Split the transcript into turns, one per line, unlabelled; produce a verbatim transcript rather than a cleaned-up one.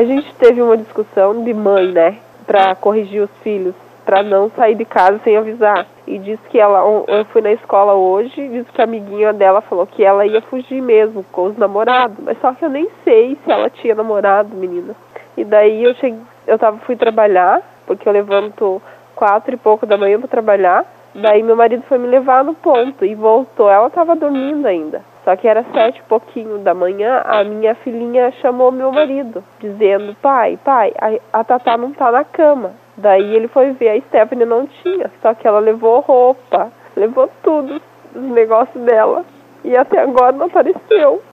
A gente teve uma discussão de mãe, né? Pra corrigir os filhos, pra não sair de casa sem avisar. E disse que ela, eu fui na escola hoje, disse que a amiguinha dela falou que ela ia fugir mesmo com os namorados. Mas só que eu nem sei se ela tinha namorado, menina. E daí eu cheguei, eu tava, fui trabalhar, porque eu levanto quatro e pouco da manhã pra trabalhar. Daí meu marido foi me levar no ponto e voltou. Ela tava dormindo ainda. Só que era sete e pouquinho da manhã, a minha filhinha chamou meu marido, dizendo, pai, pai, a, a Tatá não tá na cama. Daí ele foi ver, a Stephanie não tinha, só que ela levou roupa, levou tudo, os negócios dela, e até agora não apareceu.